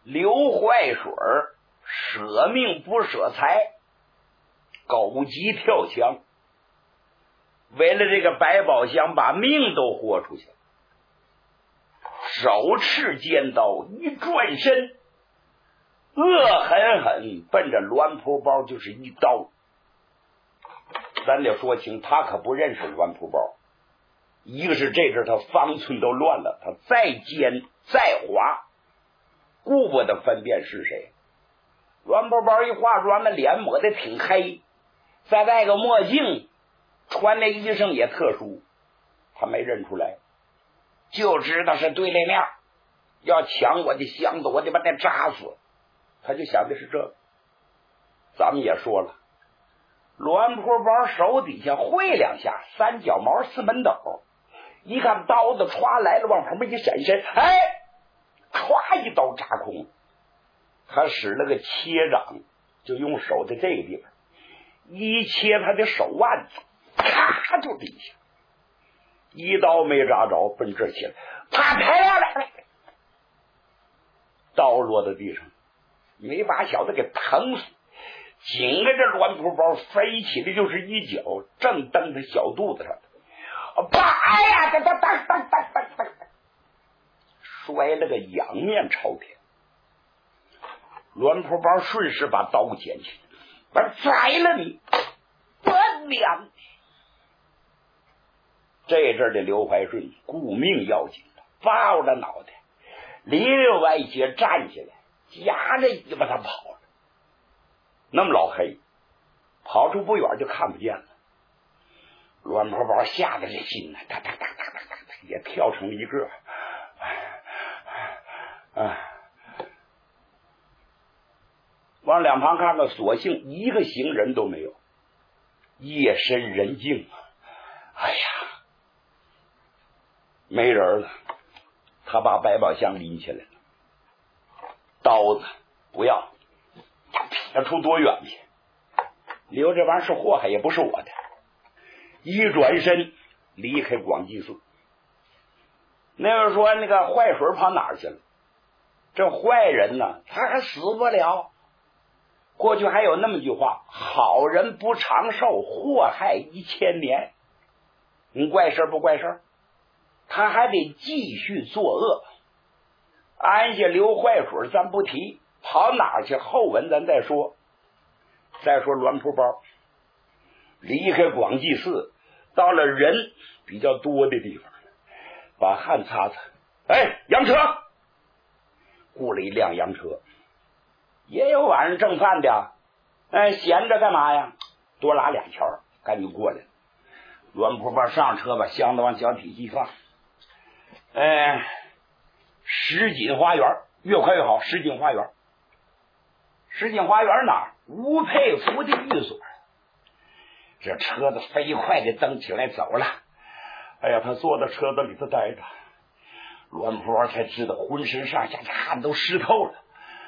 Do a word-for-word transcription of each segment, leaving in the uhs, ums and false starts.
刘坏水舍命不舍财，狗急跳墙，为了这个百宝箱把命都豁出去，手持尖刀一转身，恶狠狠奔着栾蒲包就是一刀。咱得说清，他可不认识栾蒲包，一个是这阵他方寸都乱了，他再尖再滑顾不得分辨是谁。栾蒲包一化妆，那脸抹得挺黑，再戴个墨镜，穿那衣裳也特殊，他没认出来，就知道是对立面，要抢我的箱子，我得把他扎死。他就想的是这个。咱们也说了，栾蒲包手底下会两下三角毛四门斗，一看刀子歘来了，往旁边一闪身，哎，歘一刀扎空。他使了个切掌，就用手的这个地方一切他的手腕子，咔就地下，一刀没扎着，奔这起来，啪啪来，刀落在地上，没把小子给疼死。紧跟着栾蒲包飞起的就是一脚，正蹬他小肚子上，啪！哎呀，哒哒哒哒哒哒哒，摔了个仰面朝天。栾蒲包顺势把刀捡起，我宰了你！我娘！这阵的刘怀顺顾命要紧了，抱着脑袋，里外斜站起来，夹着尾巴他跑了。那么老黑，跑出不远就看不见了。栾蒲包吓得这心呢，哒哒哒哒哒哒也跳成了一个。啊，往两旁看看，索性一个行人都没有。夜深人静，哎呀，没人了。他把百宝箱拎起来了，刀子不要，他出多远去？留这玩意儿是祸害，也不是我的。一转身离开广济寺。那个说那个坏水跑哪儿去了？这坏人呢，他还死不了。过去还有那么句话，好人不长寿，祸害一千年。你怪事不怪事，他还得继续作恶。安下刘坏水咱不提，跑哪儿去后文咱再说。再说栾蒲包离开广济寺，到了人比较多的地方，把汗擦擦，哎，洋车，雇了一辆洋车，也有晚上挣饭的，哎，闲着干嘛呀？多拉俩条，赶紧过来。栾蒲包上车，把箱子往脚底一放，哎，什锦花园，越快越好。什锦花园，什锦花园哪儿？吴佩孚的寓所。这车子飞快的蹬起来走了。哎呀，他坐在车子里头待着，栾蒲包才知道浑身上下这汗都湿透了。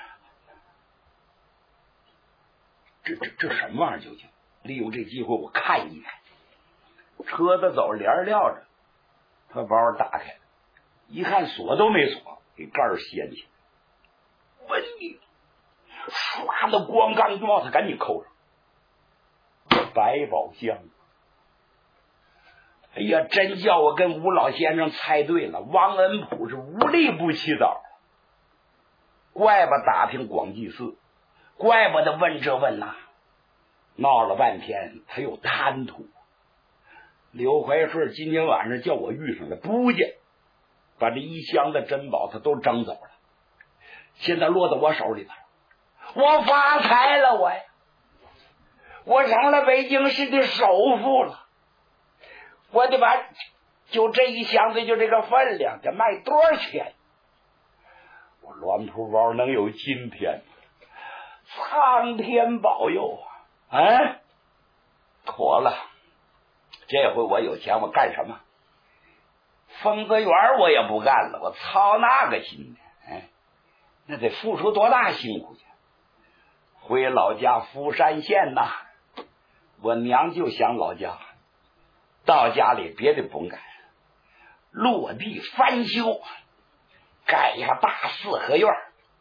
这这这什么玩意儿？究竟利用这机会我看一看。车子走，帘撂着，他包打开，一看锁都没锁，给盖儿掀起来，文明唰的光刚一冒，他赶紧扣上百宝箱。哎呀，真叫我跟吴老先生猜对了，王恩普是无利不起早，怪不打听广济寺，怪不得问这问那，闹了半天他有贪图。刘怀顺今天晚上叫我遇上了不见，把这一箱子珍宝他都整走了，现在落到我手里了，我发财了，我呀，我成了北京市的首富了，我得把就这一箱子就这个分量，得卖多少钱？我栾蒲包能有今天，苍天保佑啊！哎，妥了。这回我有钱，我干什么？疯子园我也不干了，我操那个心呢？哎，那得付出多大辛苦去？回老家福山县呐，我娘就想老家，到家里别的甭干，落地翻修，盖一个大四合院，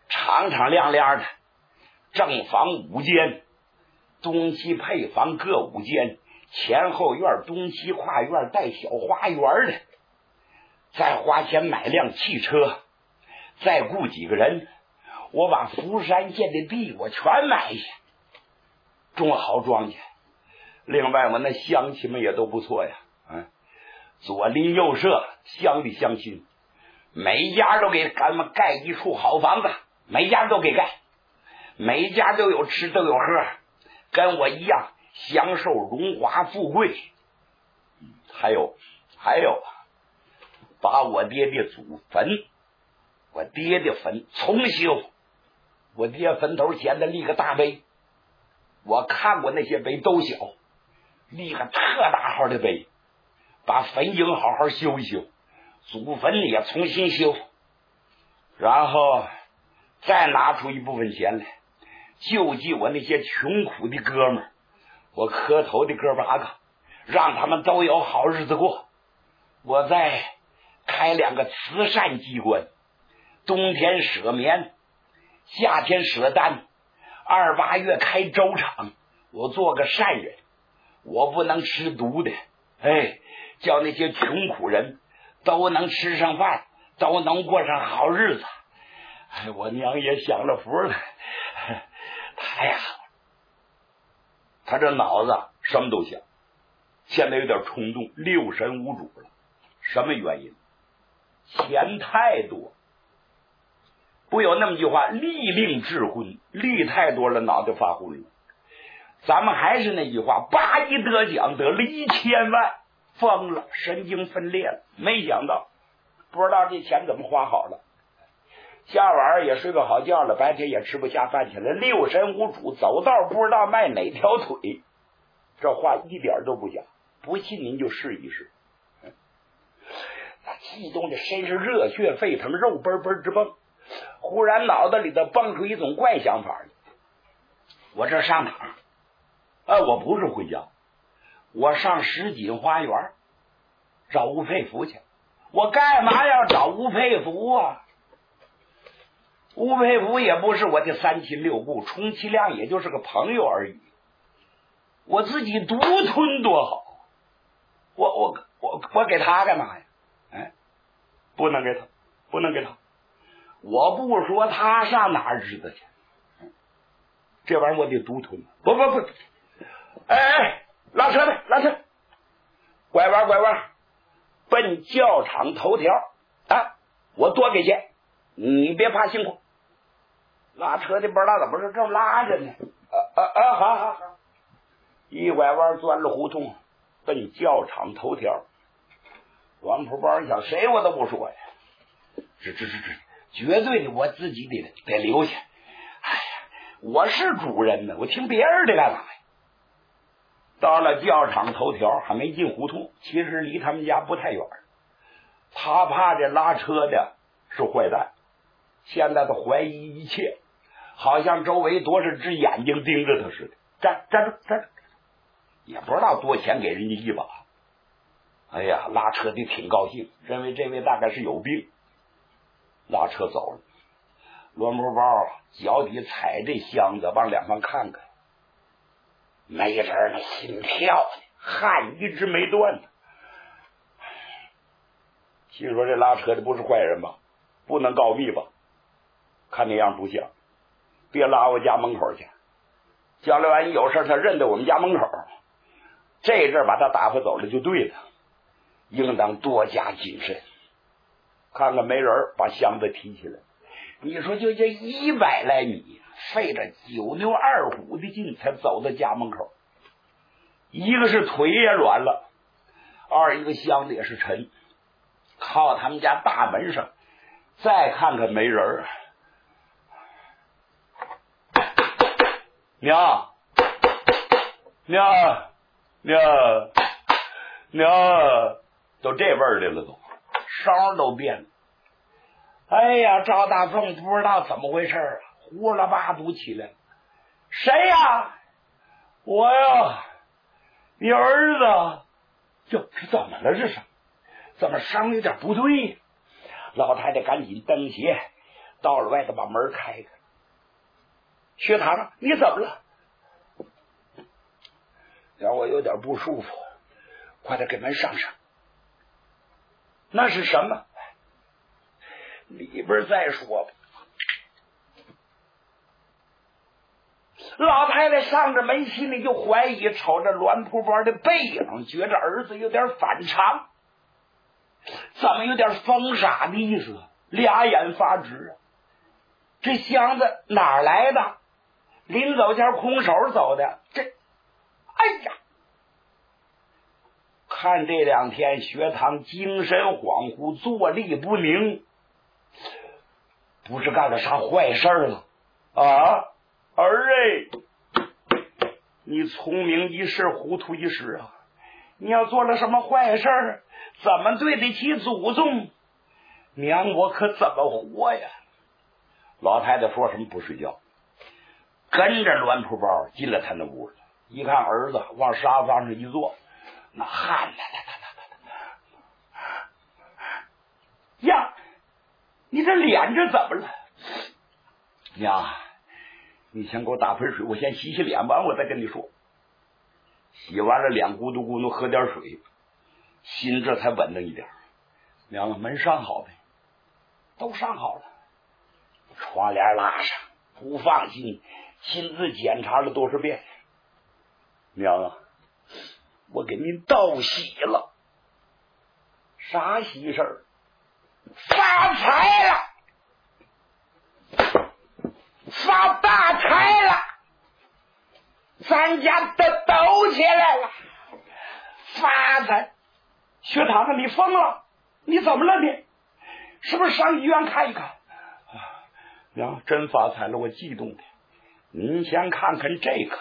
敞敞亮亮的，正房五间，东西配房各五间，前后院东西跨院带小花园的，再花钱买辆汽车，再雇几个人，我把福山县的地我全买下，种好庄稼。另外我那乡亲们也都不错呀，嗯，左邻右舍乡里乡亲，每一家都给咱们盖一处好房子，每一家都给盖，每一家都有吃都有喝，跟我一样享受荣华富贵。还有还有把我爹爹祖坟，我爹爹坟重修，我爹坟头前的立个大碑，我看过那些碑都小，立个特大号的碑，把坟茔好好修一修，祖坟也重新修，然后再拿出一部分钱来救济我那些穷苦的哥们儿，我磕头的哥八个，让他们都有好日子过。我再开两个慈善机关，冬天舍棉，夏天舍单，二八月开粥厂，我做个善人，我不能吃毒的，哎，叫那些穷苦人都能吃上饭，都能过上好日子。哎，我娘也享了福了，太好了。他这脑子什么都想，现在有点冲动，六神无主了。什么原因？钱太多。不有那么句话，利令智昏，利太多了，脑袋发昏了。咱们还是那句话，八一得奖得了一千万，疯了，神经分裂了。没想到，不知道这钱怎么花好了，下晚上也睡不好觉了，白天也吃不下饭去了，六神无主，走道不知道迈哪条腿。这话一点都不假，不信您就试一试。他激动的身上热血沸腾，肉嘣嘣直蹦，忽然脑袋里头蹦出一种怪想法来，我这上哪儿？啊，我不是回家，我上石锦花园找吴佩孚去。我干嘛要找吴佩孚啊？吴佩孚也不是我的三亲六故，充其量也就是个朋友而已。我自己独吞多好，我我我我给他干嘛呀？哎，不能给他，不能给他。我不说他上哪儿知道去？这玩意儿我得独吞。不不不，哎哎，拉车的拉车，拐弯拐弯，奔教场头条啊！我多给钱，你别怕辛苦。拉车的不知道怎么是正拉着呢，啊啊啊！好好好，一拐弯钻了胡同，奔教场头条。王婆包想谁我都不说呀，这这这这绝对的，我自己得得留下。哎呀，我是主人呢，我听别人的干嘛呀？到了教场头条，还没进胡同，其实离他们家不太远。他怕这拉车的是坏蛋，现在他怀疑一切，好像周围多少只眼睛盯着他似的。站站住站住，也不知道多钱给人家一把。哎呀，拉车的挺高兴，认为这位大概是有病。拉车走了，栾布包脚底踩这箱子，往两方看看，没人那心跳呢，汗一直没断呢。心说这拉车的不是坏人吧？不能告密吧？看那样不像，别拉我家门口去。将来万一有事他认得我们家门口，这阵把他打发走了就对了，应当多加谨慎。看看没人，把箱子提起来。你说就这一百来米，费着九牛二虎的劲才走到家门口。一个是腿也软了，二一个箱子也是沉，靠他们家大门上。再看看没人，娘娘娘娘，都这味儿的了，都声都变了。哎呀，赵大凤不知道怎么回事啊，呼啦吧嘟起来了。谁呀？我呀，你儿子。这这怎么了？这是怎么声有点不对？老太太赶紧蹬鞋到了外头把门开开。学堂，你怎么了？让我有点不舒服，快点给门上上。那是什么？里边再说吧。老太太上着门，心里就怀疑，瞅着栾铺包的背影，觉着儿子有点反常，怎么有点疯傻的意思？俩眼发直啊！这箱子哪儿来的？临走前空手走的，这，哎呀！看这两天学堂精神恍惚，坐立不宁，不是干了啥坏事了啊？儿哎，你聪明一时，糊涂一时啊！你要做了什么坏事，怎么对得起祖宗？娘，我可怎么活呀？老太太说什么不睡觉，跟着栾铺包进了他那屋了。一看儿子往沙发上一坐，那汗呐哒哒哒哒呀！你这脸这怎么了？娘，你先给我打盆水，我先洗洗脸，完我再跟你说。洗完了脸，咕嘟咕嘟喝点水，心这才稳当一点。娘，门上好呗？都上好了，窗帘拉上，不放心，亲自检查了多少遍。娘啊，我给您道喜了。啥喜事儿？发财了，发大财了，咱家的抖起来了，发财！学堂，你疯了？你怎么了你？是不是上医院看一看？娘，真发财了，我激动的。您先看看这个，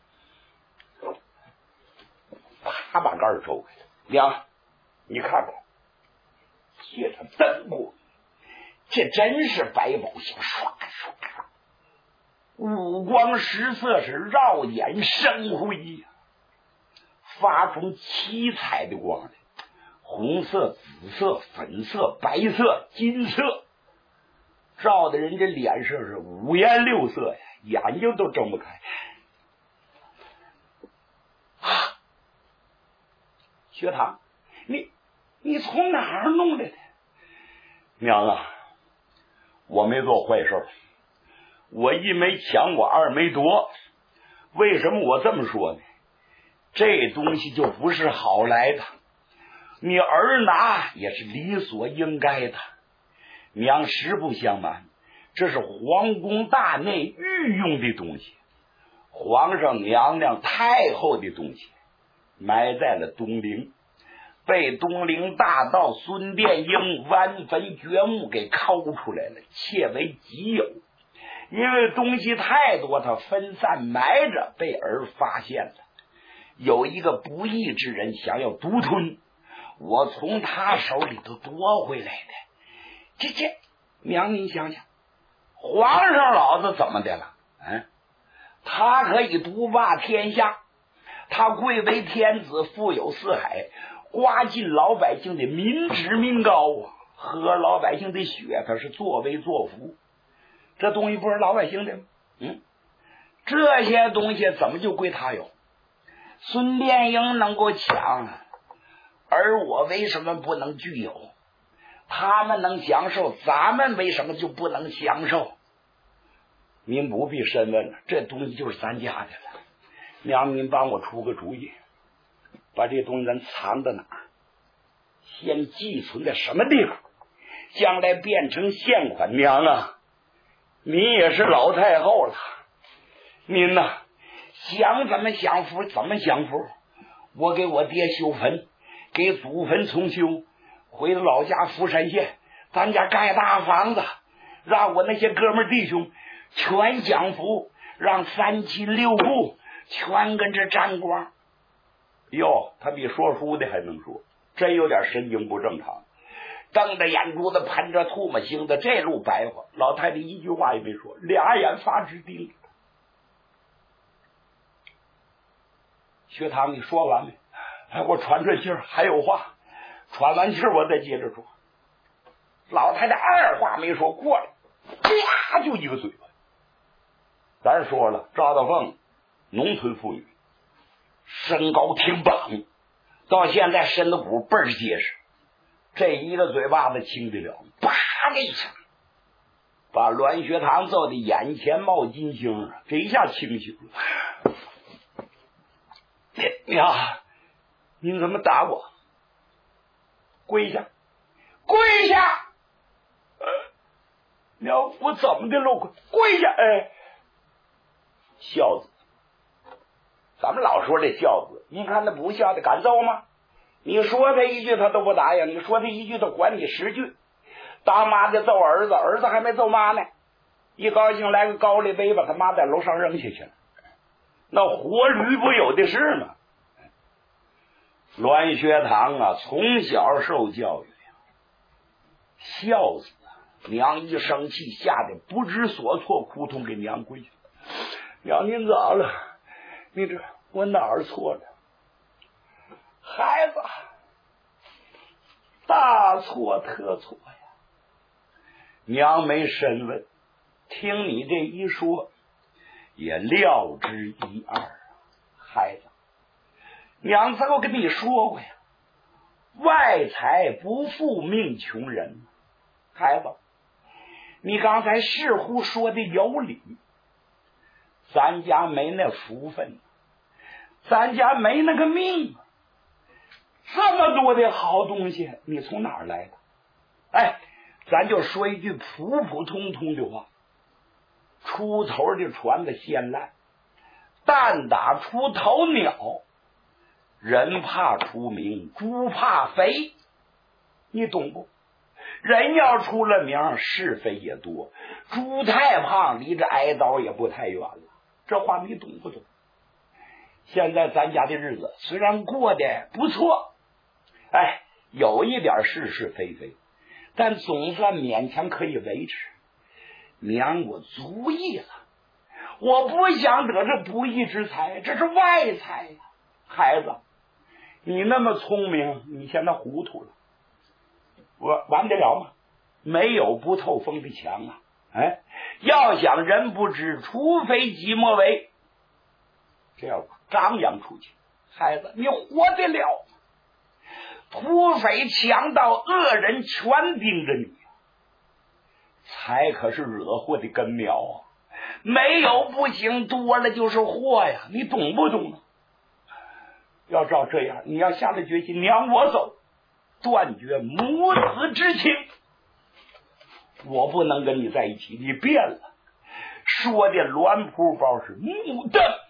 啪把盖抽开了。娘，你看看，借着灯光，这真是百宝箱，唰唰唰，五光十色，是绕眼生辉呀，发出七彩的光来。红色、紫色、粉色、白色、金色，照的人家脸上是五颜六色呀，眼睛都睁不开。啊，学堂，你你从哪儿弄来的？娘啊，我没做坏事，我一没抢，我二没夺。为什么我这么说呢？这东西就不是好来的。你儿拿也是理所应该的。娘实不相瞒，这是皇宫大内御用的东西，皇上娘娘太后的东西，埋在了东陵，被东陵大盗孙殿英弯坟掘墓给抠出来了，窃为己有。因为东西太多，他分散埋着，被儿发现了。有一个不义之人想要独吞，我从他手里头夺回来的。这这娘，你想想，皇上老子怎么的了？嗯，他可以独霸天下，他贵为天子，富有四海，刮尽老百姓的民脂民膏啊，喝老百姓的血，他是作威作福。这东西不是老百姓的吗？嗯，这些东西怎么就归他有？孙殿英能够抢，而我为什么不能具有？他们能享受，咱们为什么就不能享受？您不必深问了，这东西就是咱家的了。娘，您帮我出个主意，把这东西咱藏到哪儿？先寄存在什么地方？将来变成现款。娘啊，您也是老太后了，您呐、啊，想怎么享福怎么享福。我给我爹修坟，给祖坟重修，回到老家福山县，咱家盖大房子，让我那些哥们弟兄全享福，让三亲六故全跟着沾光。哟，他比说书的还能说，真有点神经不正常，瞪着眼珠子，喷着唾沫星子，这路白话。老太太一句话也没说，俩眼发直盯着。学堂，你说完没？哎，我喘喘气儿，还有话。喘完气儿，我再接着说。老太太二话没说，过来啪就一个嘴巴。咱说了，赵大凤农村妇女，身高挺棒，到现在身子骨倍儿结实，这一个嘴巴子轻得了，啪的一声，把栾学堂揍的眼前冒金星，这一下清醒了。呀，您怎么打我？跪下，跪下！呃，娘，我怎么的了？跪下！哎，孝子，咱们老说这孝子，你看那不孝的敢揍吗？你说他一句他都不答应，你说他一句他还你十句。当妈的揍儿子，儿子还没揍妈呢，一高兴来个高丽杯把他妈在楼上扔下去了，那活驴不有的是吗？栾学堂啊，从小受教育呀，孝子啊！娘一生气，吓得不知所措，扑通给娘跪下。娘，您咋了？你这我哪儿错了？孩子，大错特错呀！娘没审问，听你这一说，也料之一二啊，孩子。娘早跟你说过呀，外财不负命穷人。孩子，你刚才似乎说的有理，咱家没那福分，咱家没那个命，这么多的好东西你从哪儿来的？哎，咱就说一句普普通通的话，出头的船子先烂，蛋打出头鸟，人怕出名，猪怕肥，你懂不？人要出了名，是非也多，猪太胖，离这挨刀也不太远了。这话你懂不懂？现在咱家的日子虽然过得不错，哎，有一点是是非非，但总算勉强可以维持。娘，我足意了，我不想得这不义之财，这是外财呀。孩子，你那么聪明，你现在糊涂了，我完得了吗？没有不透风的墙啊！哎，要想人不知，除非己莫为。这要张扬出去，孩子，你活得了？土匪、强盗、恶人全盯着你，财可是惹祸的根苗啊！没有不行，多了就是祸呀！你懂不懂啊？要照这样，你要下了决心，娘我走，断绝母子之情，我不能跟你在一起。你变了，说的栾铺包是木的。